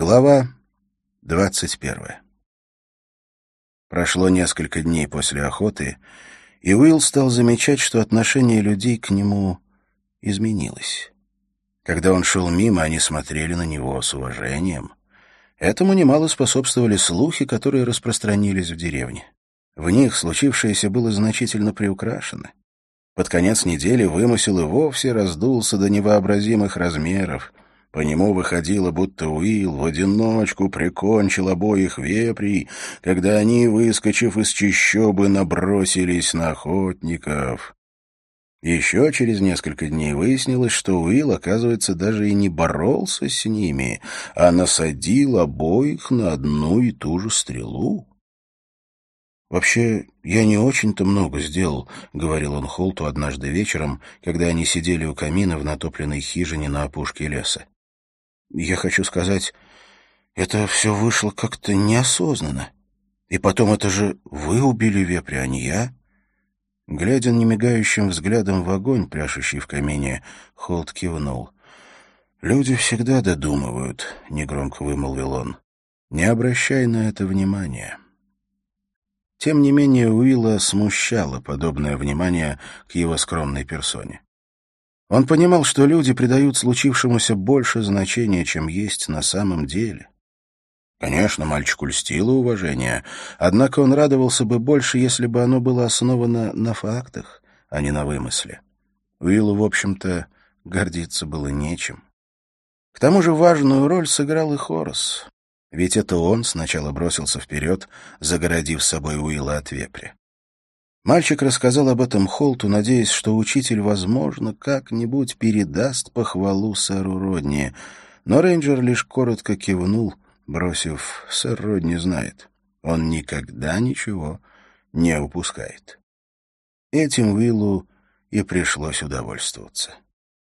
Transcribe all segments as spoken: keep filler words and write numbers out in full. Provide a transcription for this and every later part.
Глава двадцать первая. Прошло несколько дней после охоты, и Уилл стал замечать, что отношение людей к нему изменилось. Когда он шел мимо, они смотрели на него с уважением. Этому немало способствовали слухи, которые распространились в деревне. В них случившееся было значительно приукрашено. Под конец недели вымысел и вовсе раздулся до невообразимых размеров. По нему выходило, будто Уилл в одиночку прикончил обоих вепрей, когда они, выскочив из чащобы, набросились на охотников. Еще через несколько дней выяснилось, что Уилл, оказывается, даже и не боролся с ними, а насадил обоих на одну и ту же стрелу. «Вообще, я не очень-то много сделал», — говорил он Холту однажды вечером, когда они сидели у камина в натопленной хижине на опушке леса. «Я хочу сказать, это все вышло как-то неосознанно. И потом, это же вы убили вепря, а не я». Глядя немигающим взглядом в огонь, пляшущий в камине, Холт кивнул. «Люди всегда додумывают», — негромко вымолвил он. «Не обращай на это внимания». Тем не менее, Уилла смущало подобное внимание к его скромной персоне. Он понимал, что люди придают случившемуся больше значения, чем есть на самом деле. Конечно, мальчику льстило уважение, однако он радовался бы больше, если бы оно было основано на фактах, а не на вымысле. Уиллу, в общем-то, гордиться было нечем. К тому же важную роль сыграл и Хорас. Ведь это он сначала бросился вперед, загородив с собой Уилла от вепря. Мальчик рассказал об этом Холту, надеясь, что учитель, возможно, как-нибудь передаст похвалу сэру Родни, но рейнджер лишь коротко кивнул, бросив: «Сэр Родни знает, он никогда ничего не упускает». Этим Уиллу и пришлось удовольствоваться.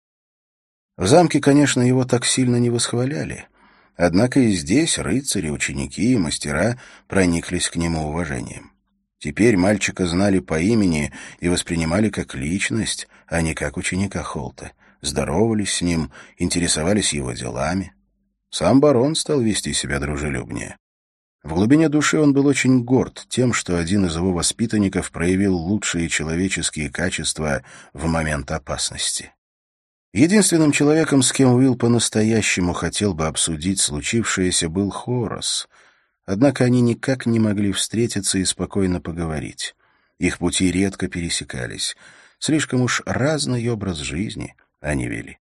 В замке, конечно, его так сильно не восхваляли, однако и здесь рыцари, ученики и мастера прониклись к нему уважением. Теперь мальчика знали по имени и воспринимали как личность, а не как ученика Холта. Здоровались с ним, интересовались его делами. Сам барон стал вести себя дружелюбнее. В глубине души он был очень горд тем, что один из его воспитанников проявил лучшие человеческие качества в момент опасности. Единственным человеком, с кем Уилл по-настоящему хотел бы обсудить случившееся, был Хорас. Однако они никак не могли встретиться и спокойно поговорить. Их пути редко пересекались. Слишком уж разный образ жизни они вели.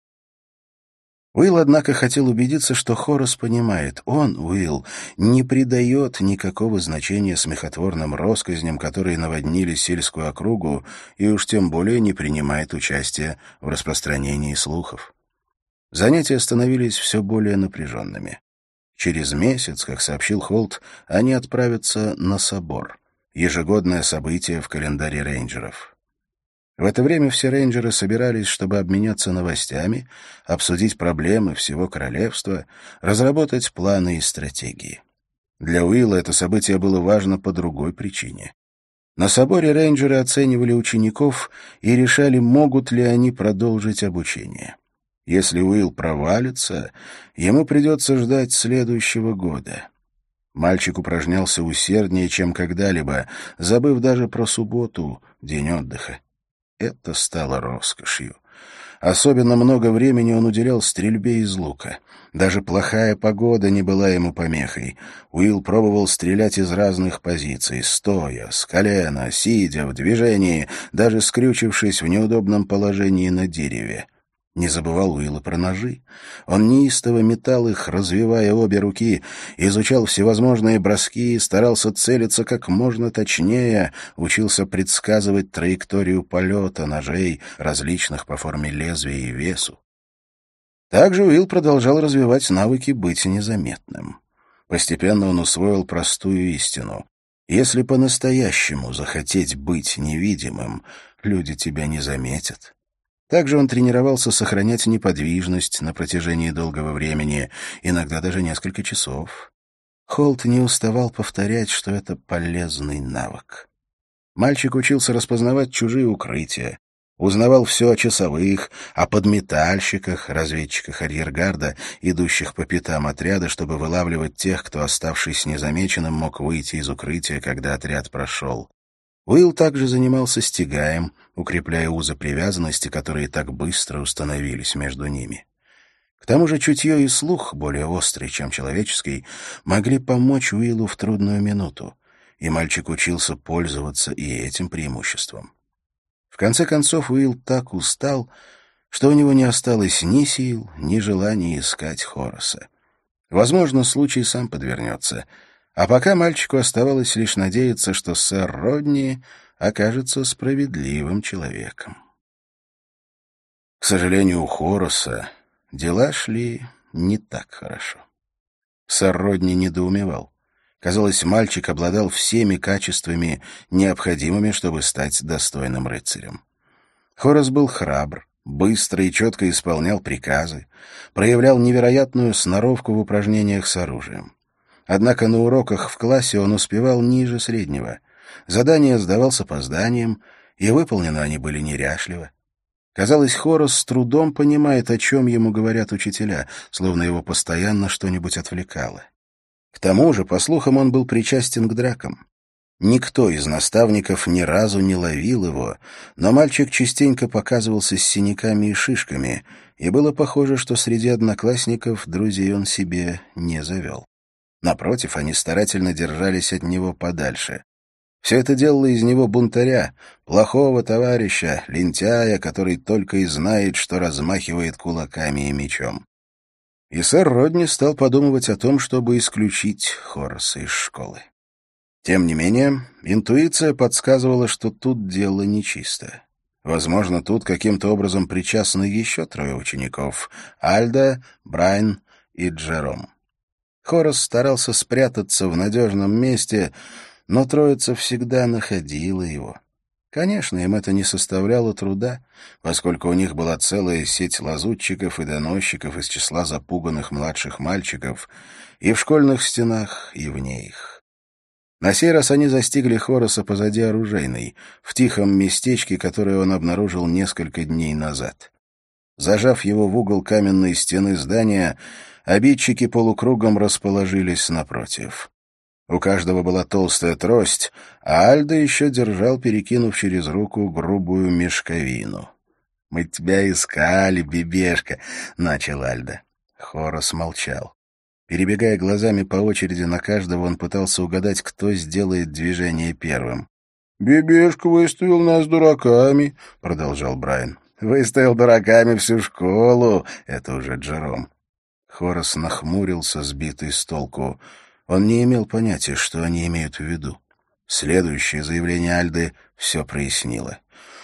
Уилл, однако, хотел убедиться, что Хорас понимает. Он, Уилл, не придает никакого значения смехотворным россказням, которые наводнили сельскую округу, и уж тем более не принимает участия в распространении слухов. Занятия становились все более напряженными. Через месяц, как сообщил Холт, они отправятся на собор, ежегодное событие в календаре рейнджеров. В это время все рейнджеры собирались, чтобы обменяться новостями, обсудить проблемы всего королевства, разработать планы и стратегии. Для Уилла это событие было важно по другой причине. На соборе рейнджеры оценивали учеников и решали, могут ли они продолжить обучение. Если Уилл провалится, ему придется ждать следующего года. Мальчик упражнялся усерднее, чем когда-либо, забыв даже про субботу, день отдыха. Это стало роскошью. Особенно много времени он уделял стрельбе из лука. Даже плохая погода не была ему помехой. Уилл пробовал стрелять из разных позиций, стоя, с колена, сидя, в движении, даже скрючившись в неудобном положении на дереве. Не забывал Уилл и про ножи. Он неистово метал их, развивая обе руки, изучал всевозможные броски, старался целиться как можно точнее, учился предсказывать траекторию полета ножей, различных по форме лезвия и весу. Также Уилл продолжал развивать навыки быть незаметным. Постепенно он усвоил простую истину. Если по-настоящему захотеть быть невидимым, люди тебя не заметят. Также он тренировался сохранять неподвижность на протяжении долгого времени, иногда даже несколько часов. Холт не уставал повторять, что это полезный навык. Мальчик учился распознавать чужие укрытия, Узнавал все о часовых, о подметальщиках, разведчиках арьергарда, идущих по пятам отряда, чтобы вылавливать тех, кто, оставшись незамеченным, мог выйти из укрытия, когда отряд прошел. Уилл также занимался стягаем, укрепляя узы привязанности, которые так быстро установились между ними. К тому же чутье и слух, более острый, чем человеческий, могли помочь Уиллу в трудную минуту, и мальчик учился пользоваться и этим преимуществом. В конце концов, Уилл так устал, что у него не осталось ни сил, ни желания искать Хораса. Возможно, случай сам подвернется, а пока мальчику оставалось лишь надеяться, что сэр Родни окажется справедливым человеком. К сожалению, у Хораса дела шли не так хорошо. Сэр Родни недоумевал. Казалось, мальчик обладал всеми качествами, необходимыми, чтобы стать достойным рыцарем. Хорас был храбр, быстро и четко исполнял приказы, проявлял невероятную сноровку в упражнениях с оружием. Однако на уроках в классе он успевал ниже среднего. Задания сдавал с опозданием, и выполнены они были неряшливо. Казалось, Хорас с трудом понимает, о чем ему говорят учителя, словно его постоянно что-нибудь отвлекало. К тому же, по слухам, он был причастен к дракам. Никто из наставников ни разу не ловил его, но мальчик частенько показывался с синяками и шишками, и было похоже, что среди одноклассников друзей он себе не завел. Напротив, они старательно держались от него подальше. Все это делало из него бунтаря, плохого товарища, лентяя, который только и знает, что размахивает кулаками и мечом. И сэр Родни стал подумывать о том, чтобы исключить Хораса из школы. Тем не менее, интуиция подсказывала, что тут дело нечисто. Возможно, тут каким-то образом причастны еще трое учеников — Альда, Брайан и Джером. Хорас старался спрятаться в надежном месте, но троица всегда находила его. Конечно, им это не составляло труда, поскольку у них была целая сеть лазутчиков и доносчиков из числа запуганных младших мальчиков и в школьных стенах, и вне их. На сей раз они застигли Хораса позади оружейной, в тихом местечке, которое он обнаружил несколько дней назад. Зажав его в угол каменной стены здания, обидчики полукругом расположились напротив. У каждого была толстая трость, а Альда еще держал, перекинув через руку, грубую мешковину. «Мы тебя искали, бебешка», — начал Альда. Хорас молчал. Перебегая глазами по очереди на каждого, он пытался угадать, кто сделает движение первым. «Бебешка выставил нас дураками», — продолжал Брайан. «Выставил дураками всю школу», — это уже Джером. Хорас нахмурился, сбитый с толку. Он не имел понятия, что они имеют в виду. Следующее заявление Альды все прояснило.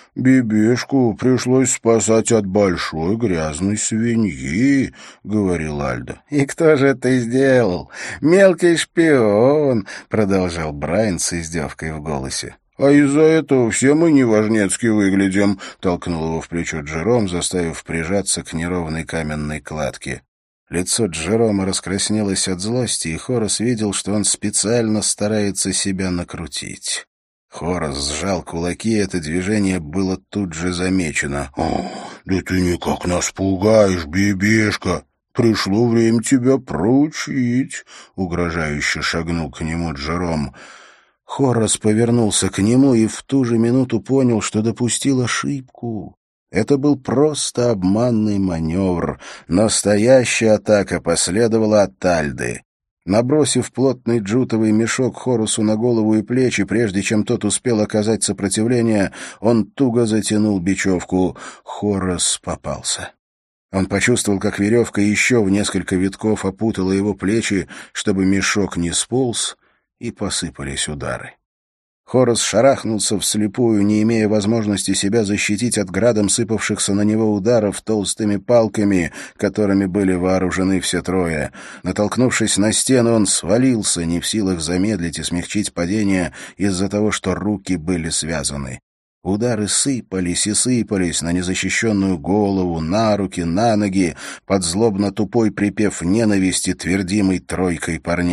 «Бебешку пришлось спасать от большой грязной свиньи», — говорил Альда. «И кто же это сделал? Мелкий шпион», — продолжал Брайан с издевкой в голосе. «А из-за этого все мы неважнецки выглядим», — толкнул его в плечо Джером, заставив прижаться к неровной каменной кладке. Лицо Джерома раскраснелось от злости, и Хорас видел, что он специально старается себя накрутить. Хорас сжал кулаки, и это движение было тут же замечено. «О, да ты никак нас пугаешь, бебешка! Пришло время тебя проучить!» — угрожающе шагнул к нему Джером. Хорас повернулся к нему и в ту же минуту понял, что допустил ошибку. Это был просто обманный маневр. Настоящая атака последовала от Альды. Набросив плотный джутовый мешок Хорусу на голову и плечи, прежде чем тот успел оказать сопротивление, он туго затянул бечевку. Хорус попался. Он почувствовал, как веревка еще в несколько витков опутала его плечи, чтобы мешок не сполз, и посыпались удары. Хорас шарахнулся вслепую, не имея возможности себя защитить от градом сыпавшихся на него ударов толстыми палками, которыми были вооружены все трое. Натолкнувшись на стену, он свалился, не в силах замедлить и смягчить падение из-за того, что руки были связаны. Удары сыпались и сыпались на незащищенную голову, на руки, на ноги, под злобно-тупой припев ненависти, твердимой тройкой парней.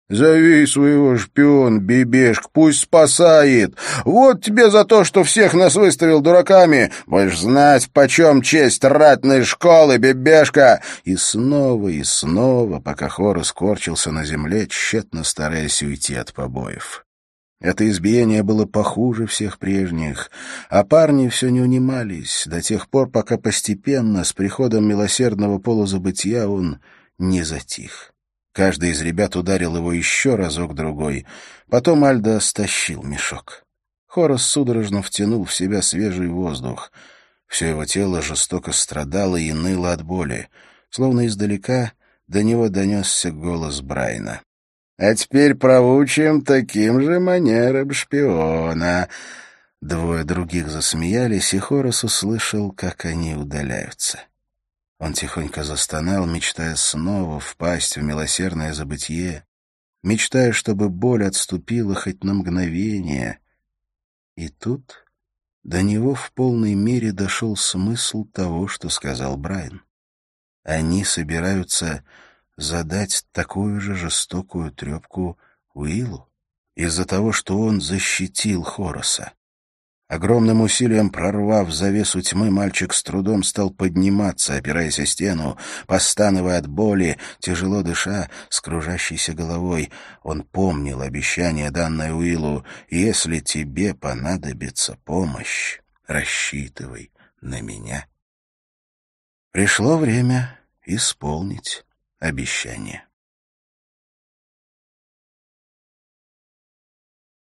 Зови своего шпиона, Бебешка, пусть спасает. Вот тебе за то, что всех нас выставил дураками. Будешь знать, почем честь ратной школы, Бебешка!» И снова и снова, пока Хорас корчился на земле, тщетно стараясь уйти от побоев. Это избиение было похуже всех прежних, а парни все не унимались до тех пор, пока постепенно, с приходом милосердного полузабытия, он не затих. Каждый из ребят ударил его еще разок-другой. Потом Альдо стащил мешок. Хорас судорожно втянул в себя свежий воздух. Все его тело жестоко страдало и ныло от боли. Словно издалека до него донесся голос Брайна. «А теперь проучим таким же манерам шпиона». Двое других засмеялись, и Хорас услышал, как они удаляются. Он тихонько застонал, мечтая снова впасть в милосердное забытье, мечтая, чтобы боль отступила хоть на мгновение. И тут до него в полной мере дошел смысл того, что сказал Брайан. Они собираются задать такую же жестокую трепку Уиллу из-за того, что он защитил Хораса. Огромным усилием прорвав завесу тьмы, мальчик с трудом стал подниматься, опираясь о стену, постановая от боли, тяжело дыша, с кружащейся головой. Он помнил обещание, данное Уиллу: «Если тебе понадобится помощь, рассчитывай на меня». Пришло время исполнить обещание.